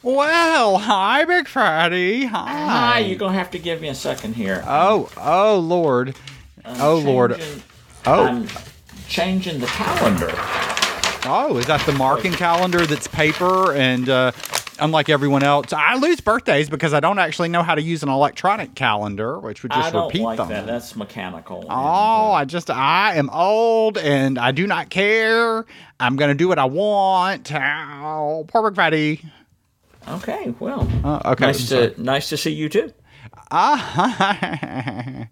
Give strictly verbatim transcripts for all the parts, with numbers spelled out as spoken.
Well, hi, Big Fatty. Hi. Hi, you're going to have to give me a second here. Oh, oh, Lord. I'm oh, Lord. changing- Oh. I'm changing the calendar. Oh, is that the marking calendar that's paper? And uh, unlike everyone else, I lose birthdays because I don't actually know how to use an electronic calendar, which would just I don't repeat like them. that. That's mechanical. and, Oh, uh, I just, I am old and I do not care. I'm going to do what I want. Oh, poor Big Fatty. okay, well. Uh, okay. Nice to, nice to see you, too. Ah,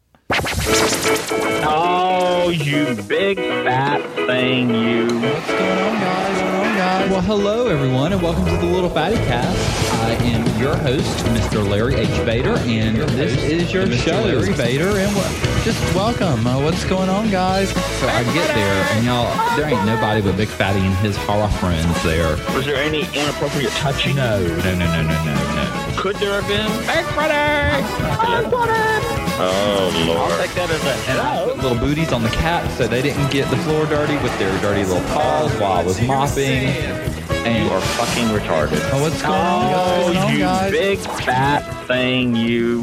Oh, you big fat thing, you. What's going on, guys? What's going on, guys? Well, hello, everyone, and welcome to the Little Fatty Cast. I am your host, Mister Larry H. Vader, and this is your Mister show, Larry Vader, and w- just welcome. Uh, what's going on, guys? So I get there, and y'all, there ain't nobody but Big Fatty and his horror friends there. Was there any inappropriate touching? No, no, no, no, no, no, no. Could there have been? Big Fatty. Oh, Lord. I'll take that as a and I put little booties on the cats so they didn't get the floor dirty with their dirty little paws while I was mopping. And You are fucking retarded. oh, what's going on, guys? What's going Oh, on, you guys? big fat thing, you.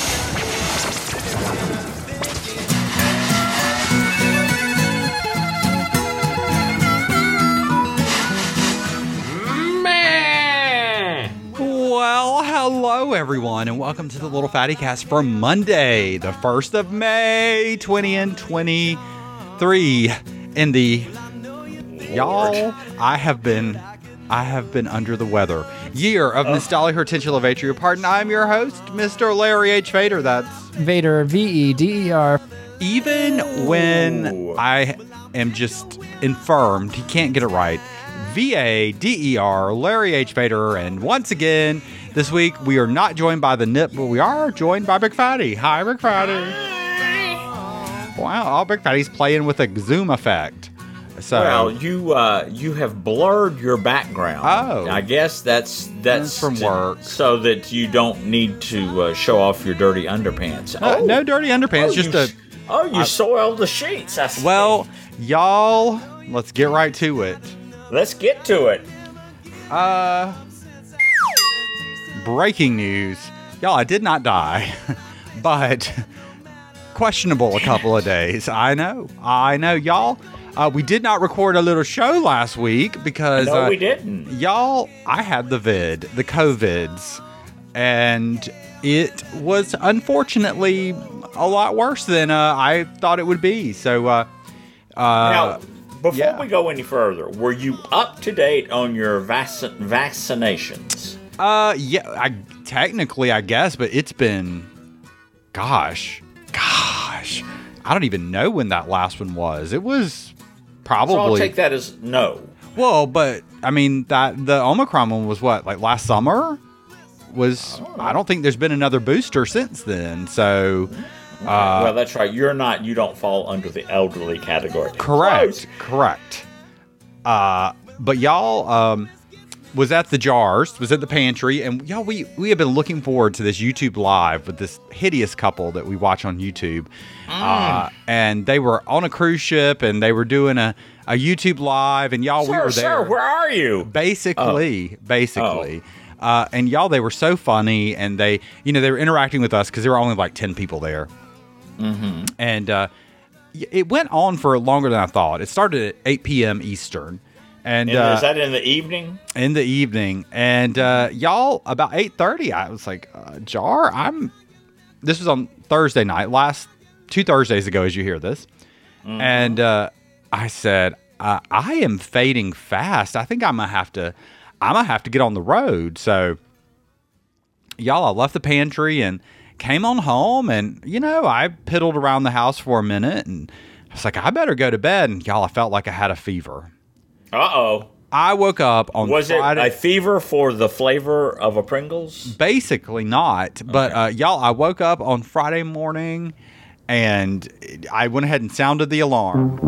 Well, hello everyone, and welcome to the Little Fatty Cast for Monday, the first of May, twenty and twenty-three. In the y'all, I have been, I have been under the weather. Year of Nostalgia Hortensula Vatria. Pardon, I'm your host, Mister Larry H. Vader. That's Vader, V E D E R. even when Ooh. I am just infirmed, he can't get it right. V A D E R, Larry H. Vader, and once again, this week we are not joined by the Nip, but we are joined by Big Fatty. Hi, Big Fatty. Wow, oh, Big Fatty's playing with a zoom effect. So, Well, you uh, you have blurred your background. Oh. I guess that's that's That's from to- work. so that you don't need to uh, show off your dirty underpants. uh, no dirty underpants, Oh, just you, a. s- Oh, you soiled the sheets. I see. Well, y'all, let's get right to it. let's get to it. Uh, breaking news. Y'all, I did not die, but questionable a couple of days. I know. I know, y'all. Uh, we did not record a little show last week because No, uh, we didn't. y'all, I had the vid, the COVIDs, and it was unfortunately a lot worse than uh, I thought it would be. So, uh, uh, Now, before yeah. we go any further, were you up to date on your vac- vaccinations? Uh, yeah, I technically, I guess, but it's been, gosh, gosh, I don't even know when that last one was. It was probably, So I'll take that as no. well, but I mean that the Omicron one was what, like last summer? Was I don't think there's been another booster since then. So, uh, well, that's right. You're not. You don't fall under the elderly category. correct, correct. Uh, but y'all, um. was at the jars, was at the pantry, and y'all, we we have been looking forward to this YouTube live with this hideous couple that we watch on YouTube. Uh, and they were on a cruise ship, and they were doing a, a YouTube live, and y'all, Sir, we were sir, there. where are you? Basically, basically. Uh, and y'all, they were so funny, and they, you know, they were interacting with us because there were only like ten people there. Mm-hmm. And uh, y- it went on for longer than I thought. It started at eight p.m. Eastern. And, And uh, is that in the evening? in the evening, and uh y'all, about eight thirty, I was like, uh, jar I'm this was on Thursday night, last two Thursdays ago, as you hear this. Mm-hmm. And uh I said, uh, I am fading fast. I think I'm gonna have to I'm gonna have to get on the road. So y'all, I left the pantry and came on home, and you know, I piddled around the house for a minute, and I was like, I better go to bed. And y'all, I felt like I had a fever. Uh-oh. I woke up on Was Friday. it a fever for the flavor of a Pringles? Basically not, but uh, y'all, I woke up on Friday morning, and I went ahead and sounded the alarm.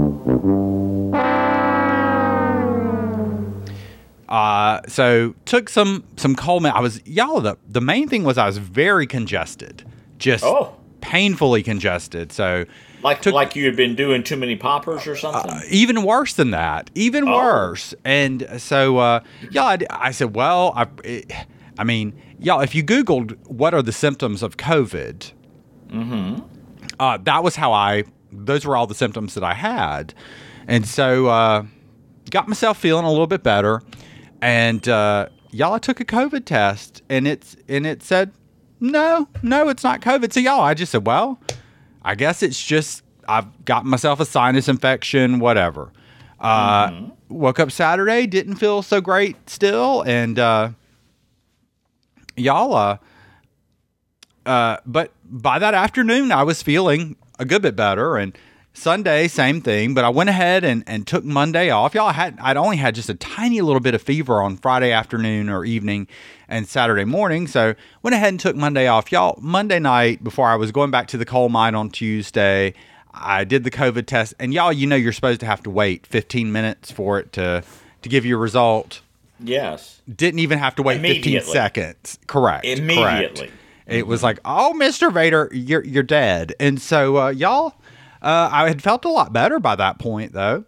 Uh, so took some some cold. I was y'all. The the main thing was I was very congested, just Oh. painfully congested. So Like took, like you had been doing too many poppers or something? Uh, even worse than that. Even Oh. worse. And so, uh, yeah, I, I said, well, I, it, I mean, y'all, if you Googled what are the symptoms of COVID, Mm-hmm. uh, that was how I, those were all the symptoms that I had. And so, uh, got myself feeling a little bit better. And, uh, y'all, I took a COVID test and it's, and it said, no, no, it's not COVID. So y'all, I just said, well, I guess it's just, I've got myself a sinus infection, whatever. Uh, mm-hmm. Woke up Saturday, didn't feel so great still. And, uh, y'all, uh, uh, but by that afternoon, I was feeling a good bit better. And Sunday, same thing. But I went ahead and, and took Monday off. Y'all, I had, I'd only had just a tiny little bit of fever on Friday afternoon or evening and Saturday morning. So went ahead and took Monday off. Y'all, Monday night, before I was going back to the coal mine on Tuesday, I did the COVID test. And y'all, you know you're supposed to have to wait fifteen minutes for it to, to give you a result. Yes. Didn't even have to wait fifteen seconds. Correct. Immediately. Correct. It was like, oh, Mister Vader, you're you're dead. And so, uh, y'all, uh, I had felt a lot better by that point, though.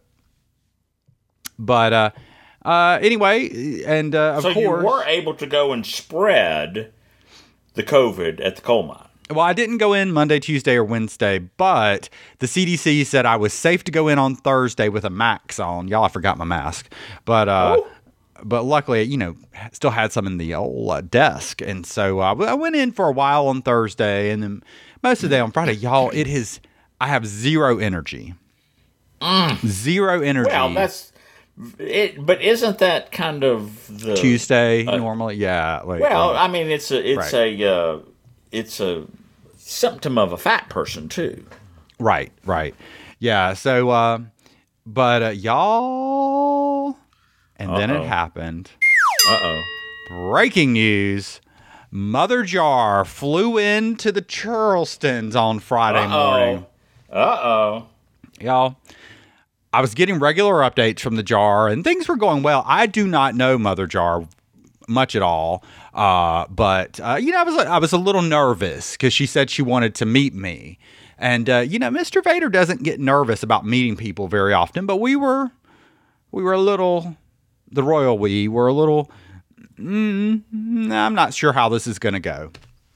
But uh, uh, anyway, and uh, of so course, you were able to go and spread the COVID at the coal mine. Well, I didn't go in Monday, Tuesday, or Wednesday, but the C D C said I was safe to go in on Thursday with a mask on. Y'all, I forgot my mask, but uh, oh. but luckily, you know, still had some in the old uh, desk, and so uh, I went in for a while on Thursday, and then most of the day on Friday. Y'all, it is I have zero energy, mm. zero energy. Well, that's it. But isn't that kind of the Tuesday uh, normally? Yeah. Like, well, uh, I mean, it's a it's right. a uh, it's a symptom of a fat person too. Right. Right. Yeah. So, uh, but uh, y'all. And Uh-oh. Then it happened. Uh-oh. Breaking news. Mother Jar flew into the Charlestons on Friday Uh-oh. morning. Uh-oh. Y'all, I was getting regular updates from the Jar, and things were going well. I do not know Mother Jar much at all, uh, but, uh, you know, I was, I was a little nervous because she said she wanted to meet me. And, uh, you know, Mister Vader doesn't get nervous about meeting people very often, but we were, we were a little... The royal we were a little, mm, I'm not sure how this is going to go.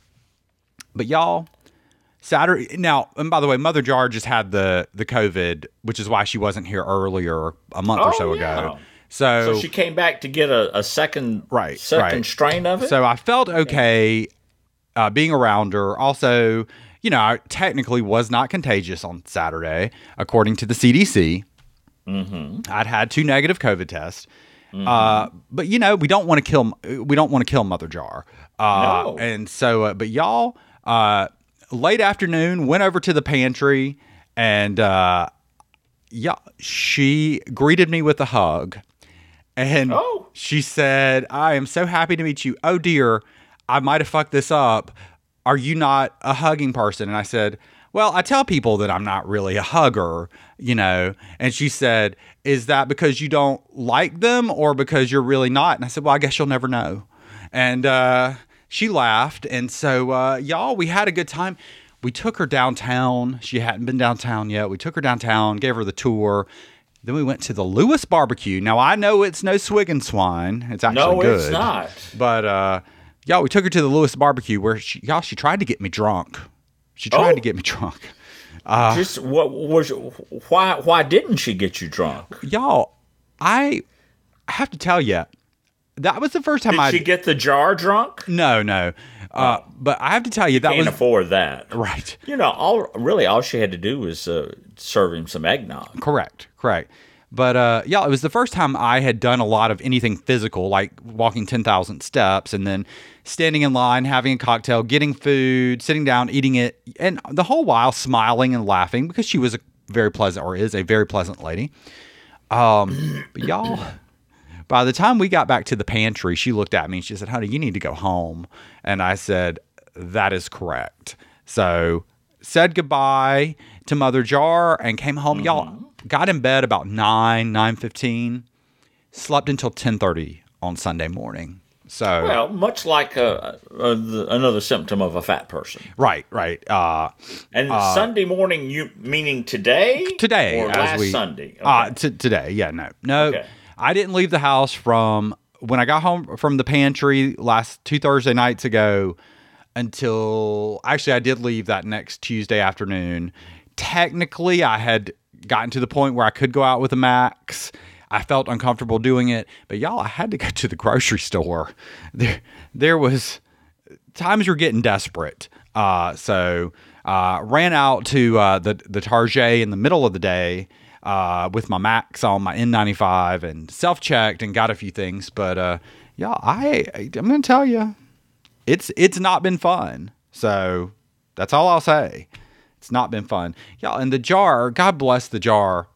But y'all, Saturday, now, and by the way, Mother Jar just had the, the COVID, which is why she wasn't here earlier, a month oh, or so yeah. ago. So, so she came back to get a, a second, right, second right. strain of it? So I felt okay uh, being around her. Also, you know, I technically was not contagious on Saturday, according to the C D C. Mm-hmm. I'd had two negative COVID tests. Mm-hmm. Uh, but you know, we don't want to kill, we don't want to kill Mother Jar. Uh, no. And so, uh, but y'all, uh, late afternoon, went over to the pantry and, uh, yeah, she greeted me with a hug and oh. she said, I am so happy to meet you. Oh dear, I might've fucked this up. Are you not a hugging person? And I said, well, I tell people that I'm not really a hugger, you know, and she said, is that because you don't like them or because you're really not? And I said, well, I guess you'll never know. And uh, she laughed. And so, uh, y'all, we had a good time. We took her downtown. She hadn't been downtown yet. We took her downtown, gave her the tour. Then we went to the Lewis Barbecue. Now, I know it's no swig and swine. It's actually no, good. No, it's not. But, uh, y'all, we took her to the Lewis Barbecue where, she, y'all, she tried to get me drunk. She tried oh. to get me drunk. Uh, Just what was why? Why didn't she get you drunk, y'all? I have to tell you, that was the first time I. Did she get the jar drunk? No, no. Uh, oh. But I have to tell you that Can't was afford that, right? You know, all really all she had to do was uh, serve him some eggnog. Correct, correct. But uh, yeah, it was the first time I had done a lot of anything physical, like walking ten thousand steps and then standing in line, having a cocktail, getting food, sitting down, eating it, and the whole while smiling and laughing because she was a very pleasant, or is a very pleasant lady. Um, but y'all, by the time we got back to the pantry, she looked at me and she said, honey, you need to go home. And I said, that is correct. So said goodbye to Mother Jar and came home. Mm-hmm. Y'all, got in bed about nine, nine fifteen, slept until ten thirty on Sunday morning. So Well, much like a, a, the, another symptom of a fat person. right, right. Uh, And Sunday morning, you meaning today? today, or as last we, Sunday? Okay. Uh, t- today, yeah, no, no. Okay. I didn't leave the house from when I got home from the pantry last two Thursday nights ago until actually I did leave that next Tuesday afternoon. Technically, I had gotten to the point where I could go out with a Max. I felt uncomfortable doing it, but y'all, I had to go to the grocery store. There, there was times you're getting desperate. Uh, so uh, ran out to uh, the the Target in the middle of the day uh, with my Max on, my N ninety-five, and self checked and got a few things. But uh, y'all, I I'm gonna tell you, it's it's not been fun. So that's all I'll say. It's not been fun, y'all. And the jar, God bless the jar.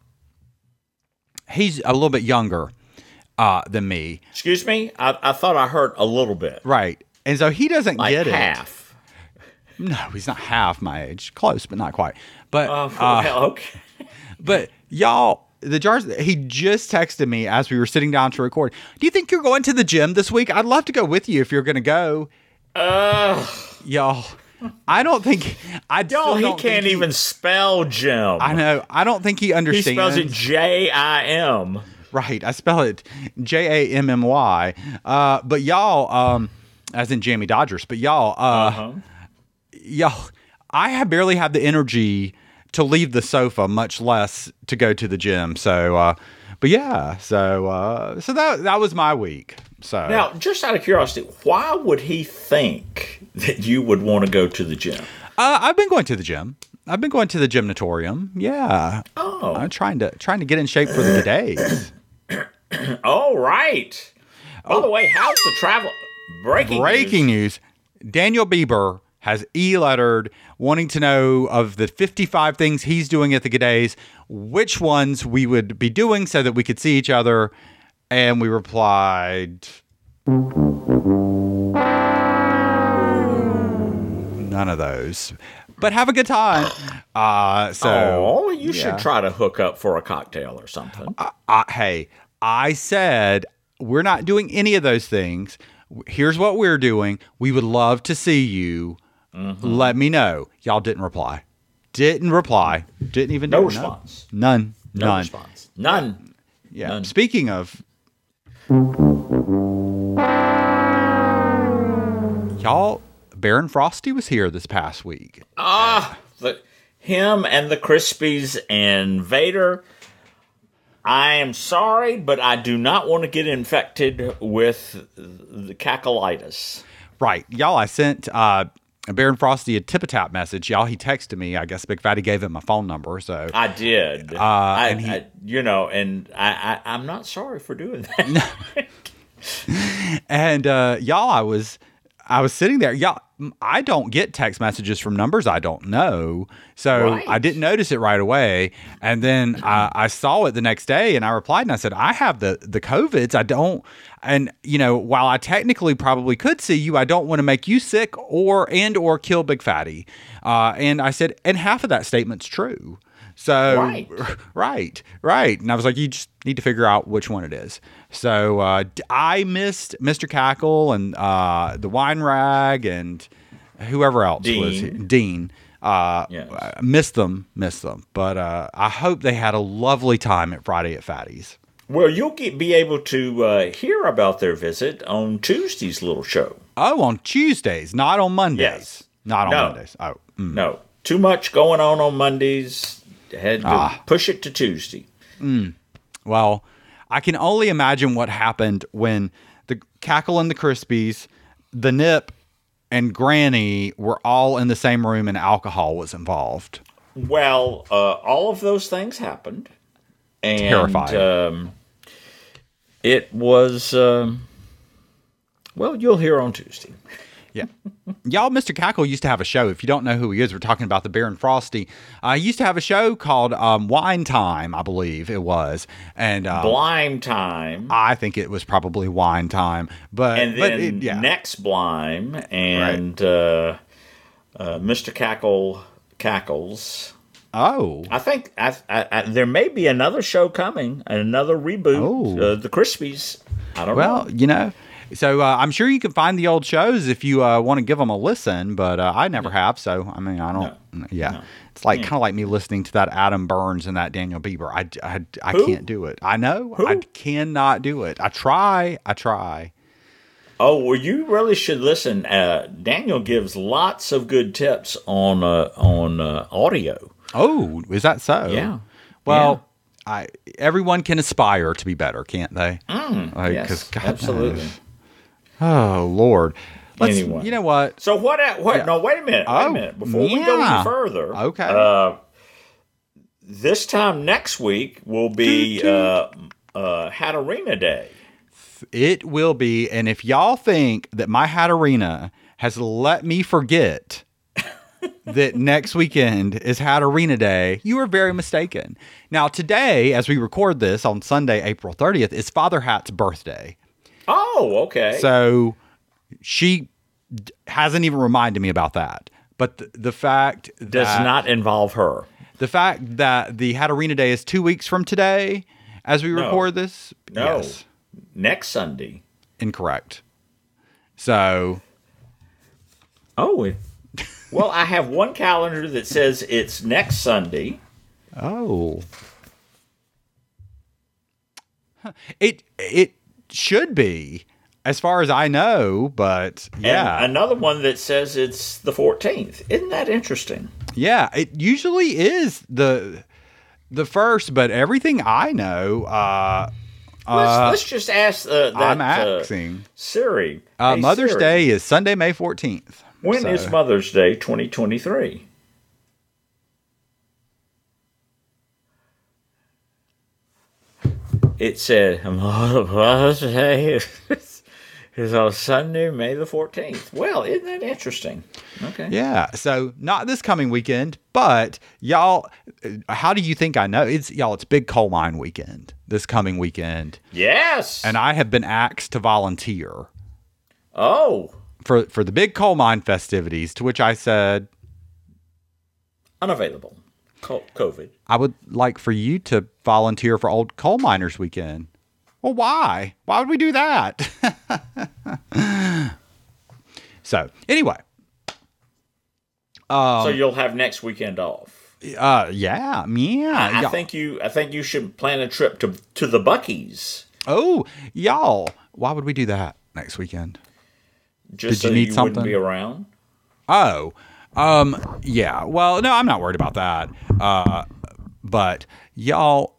He's a little bit younger uh, than me. Excuse me? I, I thought I heard a little bit. Right. And so he doesn't Like get half. it. No, he's not half my age. Close, but not quite. But Oh, uh, well, okay. but y'all, the jars, he just texted me as we were sitting down to record. Do you think you're going to the gym this week? I'd love to go with you if you're going to go. Uh, Y'all, I don't think, I Y'all, still he don't can't think even spell Jim. I know. I don't think he He understands. spells it J I M. Right. I spell it J A M M Y. Uh, but y'all, um, as in Jamie Dodgers, but y'all, uh, Uh-huh. y'all, I have barely have the energy to leave the sofa, much less to go to the gym. So, uh, but yeah, so, uh, so that, that was my week. So Now, just out of curiosity, why would he think that you would want to go to the gym? uh, I've been going to the gym. I've been going to the gymnatorium. Yeah. Oh. I'm trying to, trying to get in shape for the days. Oh, right. By the way, how's the travel? Breaking, Breaking news. news. Daniel Bieber has e-lettered wanting to know of the fifty-five things he's doing at the G'days, which ones we would be doing so that we could see each other. And we replied, none of those. But have a good time. Uh, so, Oh, you yeah. should try to hook up for a cocktail or something. Uh, hey, I said we're not doing any of those things. Here's what we're doing. We would love to see you. Mm-hmm. Let me know. Y'all didn't reply. Didn't reply. Didn't even No do response. None. No None. response. None. Yeah. None. Speaking of, y'all, Baron Frosty was here this past week. Ah, the, him and the Crispies and Vader. I am sorry, but I do not want to get infected with the cackleitis. Right. Y'all, I sent uh, Baron Frosty a tip-a-tap message. Y'all, he texted me. I guess Big Fatty gave him my phone number. So I did. Uh, I, and he- I, you know, and I, I, I'm not sorry for doing that. And uh, y'all, I was I was sitting there. Y'all, I don't get text messages from numbers I don't know, so Right. I didn't notice it right away. And then I, I saw it the next day, and I replied and I said, "I have the the COVIDs. I don't." And you know, while I technically probably could see you, I don't want to make you sick or and or kill Big Fatty. Uh, and I said, and half of that statement's true. So Right. right, right. And I was like, you just need to figure out which one it is. So uh, d- I missed Mister Cackle and uh, the Wine Rag and whoever else was here. Dean. Dean. Uh, Yes. I missed them, missed them. But uh, I hope they had a lovely time at Friday at Fatty's. Well, you'll get, be able to uh, hear about their visit on Tuesday's little show. Oh, on Tuesdays, not on Mondays. Yes. Not on No. Mondays. Oh, mm. No, too much going on on Mondays. Had to Ah. push it to Tuesday. Well, I can only imagine what happened when the Cackle and the Crispies, the Nip, and Granny were all in the same room and alcohol was involved. Well, uh, all of those things happened. And, Terrifying. Um, it was, um, well, you'll hear on Tuesday. Yeah. Y'all, Mister Cackle used to have a show. If you don't know who he is, we're talking about the Baron Frosty. Uh, he used to have a show called um, Wine Time, I believe it was. And um, Blime time. I think it was probably Wine Time. But, and but then it, yeah. next Blime and uh, uh, Mister Cackle cackles. Oh. I think I, I, I, there may be another show coming, another reboot. Oh. Uh, the Crispies. I don't Well, know. you know, So uh, I'm sure you can find the old shows if you uh, want to give them a listen, but uh, I never have. So I mean, I don't. No. Yeah, No. it's like Yeah. kind of like me listening to that Adam Burns and that Daniel Bieber. I, I, I Who? can't do it. I know Who? I cannot do it. I try. I try. Oh, well, you really should listen. Uh, Daniel gives lots of good tips on uh, on uh, audio. Oh, is that so? Yeah. Well, I everyone can aspire to be better, can't they? Mm, Like, yes, 'cause God absolutely. knows. Oh Lord. Let's, Anyway. You know what? So what? What? Yeah. No, wait a minute. Wait Oh, a minute. Before we go yeah. any further, Okay. Uh, this time next week will be Toot, toot. uh, uh, Hatterena Day. It will be. And if y'all think that my Hatterena has let me forget that next weekend is Hatterena Day, you are very mistaken. Now, today, as we record this on Sunday, April thirtieth, is Father Hat's birthday. Oh, okay. So she d- hasn't even reminded me about that. But the, the fact Does that, not involve her. the fact that the Hatterena Day is two weeks from today, as we No. record this, No. yes, Next Sunday. incorrect. So, Oh, it, well, I have one calendar that says it's next Sunday. oh, Huh. it it should be, as far as I know. But yeah, And another one that says it's the fourteenth. Isn't that interesting? yeah, it usually is the the first. But everything I know, uh, Let's, uh, let's just ask uh, that I'm uh, asking. Siri. Uh, Hey, Mother's Siri, Day is Sunday, May fourteenth. When is So- Mother's Day twenty twenty-three? It said Mother's Day is on Sunday, May the fourteenth. Well, isn't that interesting? Okay. Yeah, so not this coming weekend, but y'all, uh, how do you think I know? It's y'all, it's Big Coal Mine weekend this coming weekend, Yes. and I have been asked to volunteer oh, for for the Big Coal Mine festivities. To which I said unavailable. Co- COVID. I would like for you to volunteer for Old Coal Miners Weekend. Well, why? Why would we do that? So anyway, so you'll have next weekend off. uh, yeah, yeah, I y'all- think you. I think you should plan a trip to to the Buc-ee's. Oh, y'all, why would we do that next weekend? Just Did you so need you something? wouldn't be around. Oh, um, yeah. Well, no, I'm not worried about that. Uh, but y'all,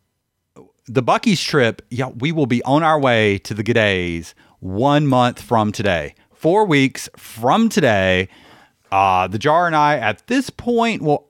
the Buc-ee's trip, y'all, we will be on our way to the G'days one month from today. Four weeks from today. Uh, the Jar and I, at this point, will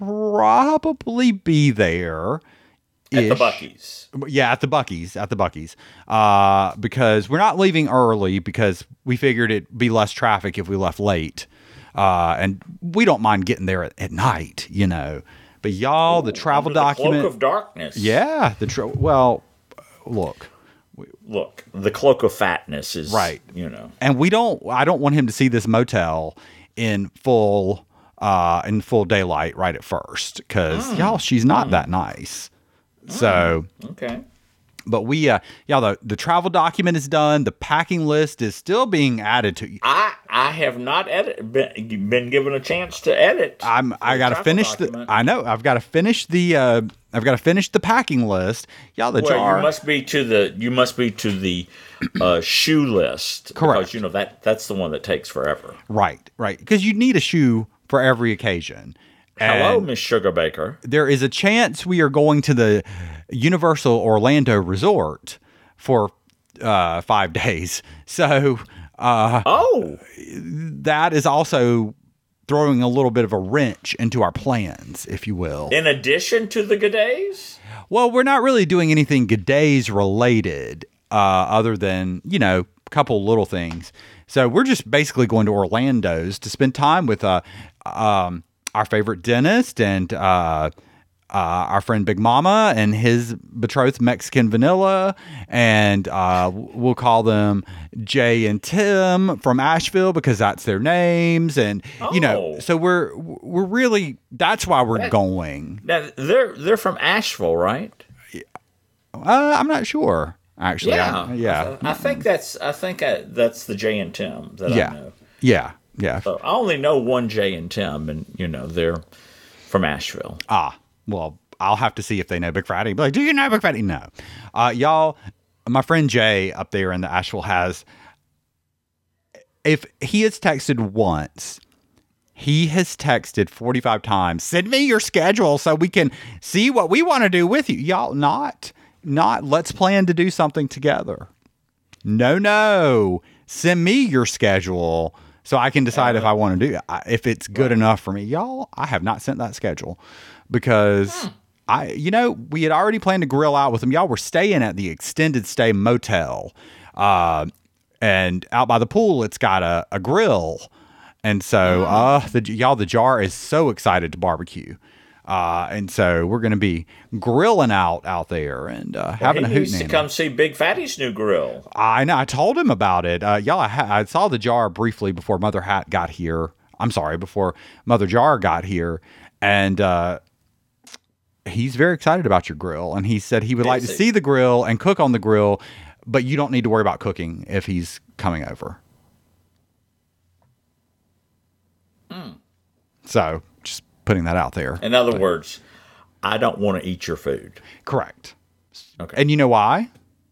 probably be there. At the Buc-ee's. Yeah, at the Buc-ee's, at the Buc-ee's, uh, because we're not leaving early because we figured it'd be less traffic if we left late, uh, and we don't mind getting there at, at night, you know. But y'all, the travel Under the document, Cloak of darkness. yeah, the tra- well, look, Look, the cloak of fatness is Right. You know. and we don't. I don't want him to see this motel in full, uh, in full daylight right at first, because y'all, she's not that nice. So. Okay. But we, uh, yeah, the, the travel document is done. The packing list is still being added to. I I have not edit been, been given a chance to edit. I'm, I the got to travel finish the, document. I know, I've got to finish the, uh, I've got to finish the packing list. Y'all, the Well, jar. you must be to the you must be to the uh, shoe list. Correct. Because you know that that's the one that takes forever. Right, right. Because you need a shoe for every occasion. Hello, And Miss Sugarbaker. there is a chance we are going to the Universal Orlando Resort for uh, five days. So uh, Oh, that is also throwing a little bit of a wrench into our plans, if you will. in addition to the G'days? Well, we're not really doing anything G'days related, uh, other than, you know, a couple little things. So we're just basically going to Orlando's to spend time with uh, um, our favorite dentist and uh, uh, our friend Big Mama and his betrothed Mexican Vanilla. And uh, we'll call them Jay and Tim from Asheville because that's their names. And, you know, Oh. so we're, we're really, that's why we're going. Now they're they're from Asheville, right? Uh, I'm not sure. Actually, Yeah, I, yeah, I, I think that's I think I, that's the Jay and Tim that yeah, I know. yeah, yeah. So I only know one Jay and Tim, and you know they're from Asheville. Ah, well, I'll have to see if they know Big Fatty. Be like, do you know Big Fatty? No, uh, y'all. My friend Jay up there in the Asheville has. If he has texted once, he has texted forty-five times. Send me your schedule so we can see what we want to do with you. Y'all, not, not let's plan to do something together. No, no. Send me your schedule so I can decide if I want to do it. If it's good enough for me. Y'all, I have not sent that schedule because hmm. I, you know, we had already planned to grill out with them. Y'all were staying at the extended stay motel. Uh, And out by the pool, it's got a, a grill. And so, uh, the, y'all, the jar is so excited to barbecue. Uh, and so we're going to be grilling out out there and uh, having well, a hoot. He needs to come see Big Fatty's new grill. I know. I told him about it. Uh, y'all, I, ha- I saw the jar briefly before Mother Hat got here. I'm sorry, before Mother Jar got here. And uh, he's very excited about your grill. And he said he would like to see the grill and cook on the grill. But you don't need to worry about cooking if he's coming over. Mm. So, just putting that out there. In other but, words, I don't want to eat your food. Correct. Okay. And you know why?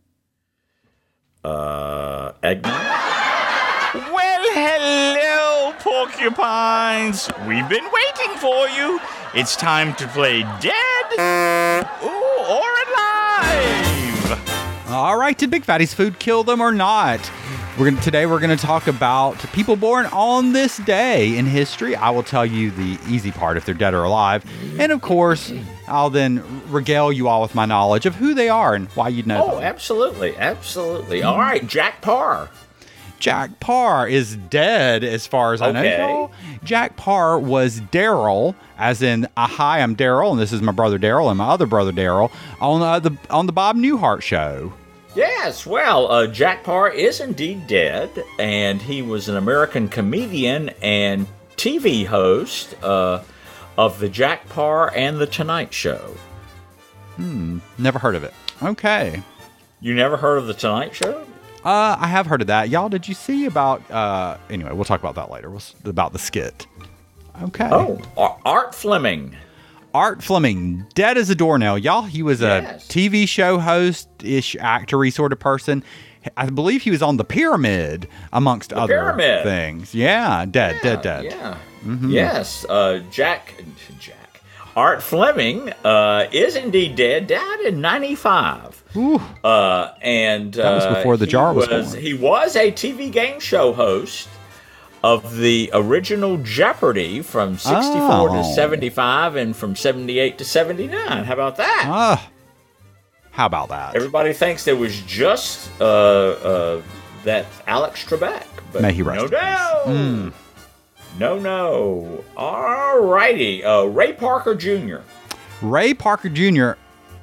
Uh, eggnog? Well, hello, porcupines. We've been waiting for you. It's time to play dead ooh, or alive. All right, did Big Fatty's food kill them or not? We're gonna, today we're going to talk about people born on this day in history. I will tell you the easy part if they're dead or alive. And of course, I'll then regale you all with my knowledge of who they are and why you'd know Oh, them. absolutely, absolutely. All right, Jack Parr. Jack Parr is dead as far as I Okay. know. Jack Parr was Daryl, as in, uh, hi, I'm Daryl, and this is my brother Daryl and my other brother Daryl, on uh, the on the Bob Newhart show. Yes, well, uh, Jack Parr is indeed dead, and he was an American comedian and T V host uh, of the Jack Parr and the Tonight Show. Hmm, never heard of it. Okay. You never heard of the Tonight Show? Uh, I have heard of that. Y'all, did you see about, uh, anyway, we'll talk about that later, we'll, about the skit. Okay. Oh, Ar- Art Fleming. Art Fleming, dead as a doornail. Y'all, he was a Yes. T V show host-ish, actor-y sort of person. I believe he was on The Pyramid, amongst The other Pyramid. things. Yeah, dead, Yeah, dead, dead. Yeah. Yes, uh, Jack, Jack. Art Fleming uh, is indeed dead, died in ninety-five. Ooh. Uh, and That was uh, before the he jar was born. He was a T V game show host of the original Jeopardy from sixty-four Oh. to seventy-five and from seventy-eight to seventy-nine. How about that? Ah, how about that? Everybody thinks it was just uh, uh, that Alex Trebek. But May he rest no, in peace. no. No, no. All righty. Uh, Ray Parker Junior Ray Parker Junior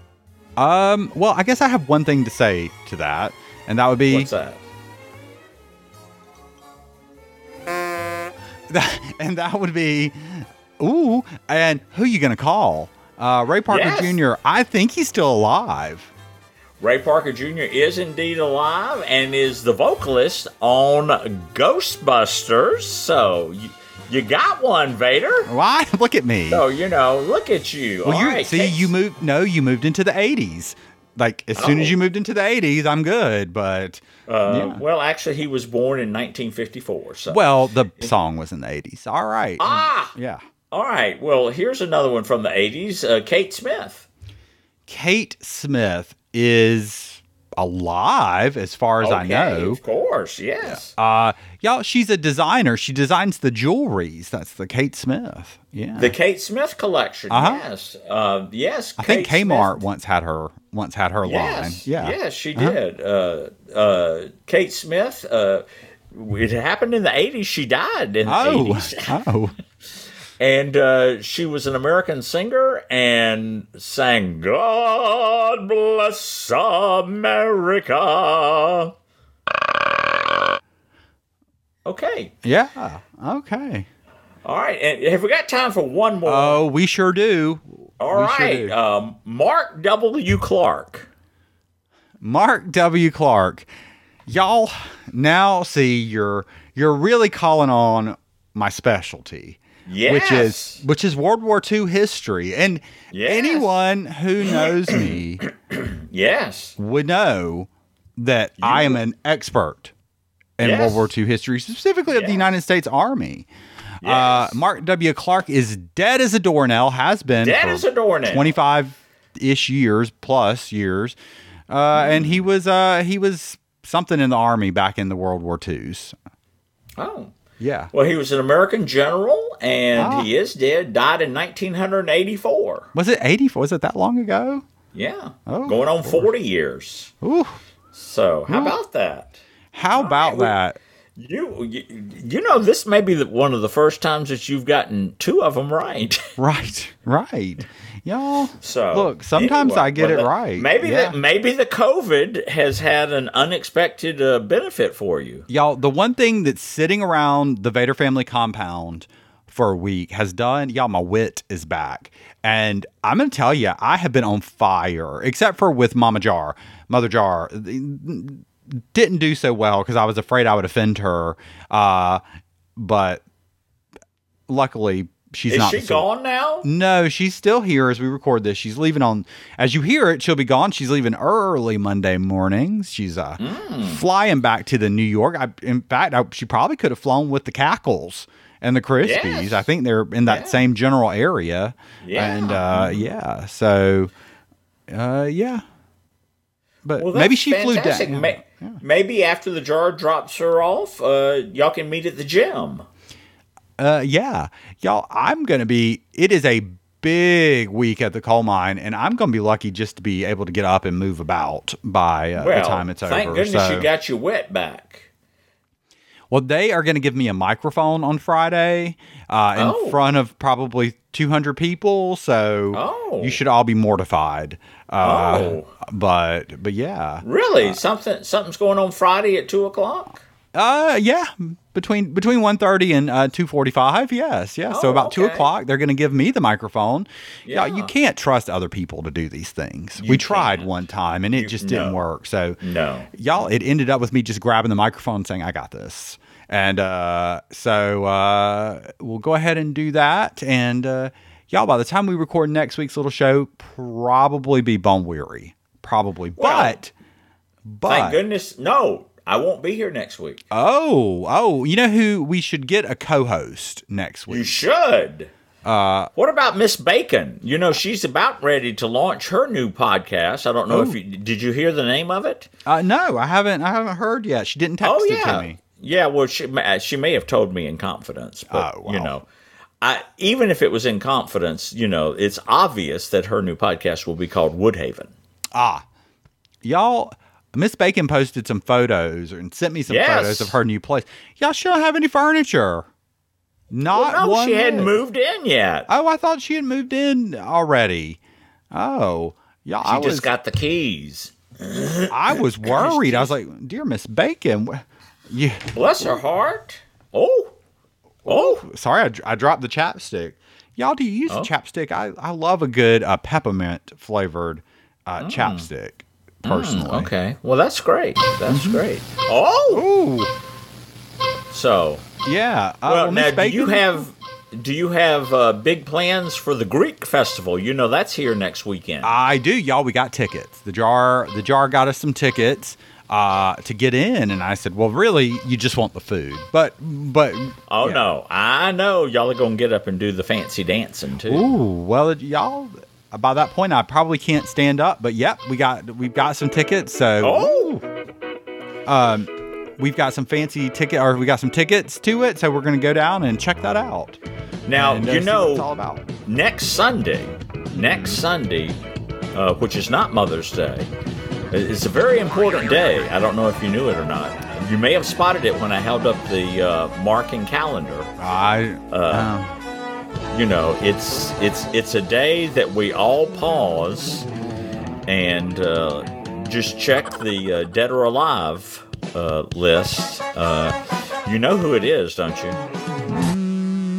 Um, well, I guess I have one thing to say to that, and that would be What's that? that, and that would be, ooh, and who you gonna call? Uh, Ray Parker Yes. Junior I think he's still alive. Ray Parker Junior is indeed alive and is the vocalist on Ghostbusters. So you, you got one, Vader. Why? Look at me. So, you know, look at you. well, All you right, see, Kate- you moved. No, you moved into the eighties. Like as soon Oh. as you moved into the eighties, I'm good. But Uh, yeah. Well, actually, he was born in nineteen fifty-four. So. well, the song was in the eighties. All right. Ah! Yeah. All right. Well, here's another one from the eighties. Uh, Kate Smith. Kate Smith is alive as far as I Okay, know. Of course, yes. Uh, y'all, she's a designer. She designs the jewelries. That's the Kate Smith. Yeah. The Kate Smith collection. Uh-huh. Yes. Uh, yes. I think Kate Kmart Smith. once had her once had her line. Yes. Yeah. Yes, she Uh-huh. did. Uh, uh, Kate Smith. Uh, it happened in the eighties. She died in the Oh. eighties. Oh. And uh, she was an American singer and sang "God Bless America." Okay. Yeah. Okay. All right. And have we got time for one more? Oh, we sure do. All we sure right. do. um, Mark W. Clark. Mark W. Clark. Y'all now see you're you're really calling on my specialty. Yes. Which is which is World War Two history. And Yes. anyone who knows me Yes. would know that I am an expert in Yes. World War Two history, specifically of the Yes. United States Army. Yes. Uh, Mark W. Clark is dead as a doornail, has been Dead for as a doornail. twenty-five-ish years, plus years. Uh, and he was uh, he was something in the Army back in the World War Twos. Oh. Yeah. Well, he was an American general, and Ah. he is dead. Died in nineteen eighty-four. Was it eighty-four? Was it that long ago? Yeah. Oh, Going on forty years. Ooh. So, how about that? How about well- that? You, you, you know, this may be the, one of the first times that you've gotten two of them right. Right, right. Y'all, So look, sometimes anyway, I get well, it the- right. Maybe Yeah. the, maybe the COVID has had an unexpected uh, benefit for you. Y'all, the one thing that's sitting around the Vader family compound for a week has done, y'all, my wit is back. And I'm going to tell you, I have been on fire, except for with Mama Jar, Mother Jar. Didn't do so well because I was afraid I would offend her. Uh, but luckily, she's Is not. she so- gone now? No, she's still here as we record this. She's leaving on, as you hear it, she'll be gone. She's leaving early Monday mornings. She's uh, Mm. flying back to the New York. I, in fact, I, she probably could have flown with the Cackles and the Crispies. Yes. I think they're in that Yeah. same general area. Yeah. And uh, yeah, so uh, yeah. But Well, maybe that's she fantastic. flew down. May- Maybe after the jar drops her off, uh, y'all can meet at the gym. Uh, yeah, y'all, I'm going to be, it is a big week at the coal mine, and I'm going to be lucky just to be able to get up and move about by uh, Well, the time it's thank over. goodness So- you got your wet back. well, they are going to give me a microphone on Friday uh, in Oh. front of probably two hundred people, so Oh. you should all be mortified. Uh, Oh. But, but yeah. Really? Something something's going on Friday at two o'clock? Uh, yeah, between between one thirty and uh, two forty-five. Yes, yeah. so Oh, about two okay. o'clock, they're going to give me the microphone. Yeah, Yeah. you can't trust other people to do these things. we tried can't. one time and it You- just didn't no. work. So No. y'all, it ended up with me just grabbing the microphone and saying, "I got this." And uh, so uh, we'll go ahead and do that. And uh, y'all, by the time we record next week's little show, probably be bone weary. Probably, Well, but but Thank goodness. No, I won't be here next week. Oh, oh, you know who we should get a co-host next You week? should. Uh, what about Miss Bacon? You know, she's about ready to launch her new podcast. I don't know if you did. You hear the name of it? Uh, no, I haven't. I haven't heard yet. She didn't text Oh it yeah, to me. yeah. Well, she may- she may have told me in confidence, but Oh, wow. you know, I even if it was in confidence, you know, it's obvious that her new podcast will be called Woodhaven. Ah, y'all. Miss Bacon posted some photos and sent me some Yes. photos of her new place. Y'all, she don't have any furniture. Not Well, no, one. she hadn't lick. moved in yet. Oh, I thought she had moved in already. Oh, y'all. She I was just got the keys. I was worried. I was like, dear Miss Bacon, wh- you. Bless her heart. Oh, oh, Sorry, I, dr- I dropped the chapstick. Y'all, do you use Oh. a chapstick? I, I love a good uh, peppermint flavored uh, chapstick, personally. Mm. Okay. Well, that's great. That's great. Oh, Ooh, so yeah. Uh, well, Miss now do you Bacon- have do you have uh, big plans for the Greek festival? You know that's here next weekend. I do, y'all. We got tickets. The jar, the jar got us some tickets uh, to get in, and I said, "Well, really, you just want the food." But, but oh yeah. no, I know y'all are gonna get up and do the fancy dancing too. Ooh, well, y'all. By that point, I probably can't stand up. But yep, we got we've got some tickets. So Oh, um, we've got some fancy ticket, or we got some tickets to it. So we're gonna go down and check that out. now And, uh, you see what it's all know about. next Sunday, next Sunday, uh, which is not Mother's Day, it's a very important day. I don't know if you knew it or not. You may have spotted it when I held up the uh, marking calendar. I Uh, um, You know, it's it's it's a day that we all pause and uh, just check the uh, dead or alive uh, list. Uh, you know who it is, don't you?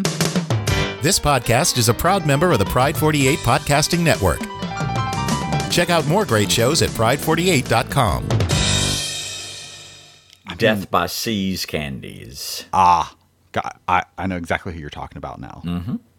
This podcast is a proud member of the Pride forty-eight Podcasting Network. Check out more great shows at pride forty-eight dot com. Death by Seas candies. Ah, God, I, I know exactly who you're talking about now. Mm-hmm.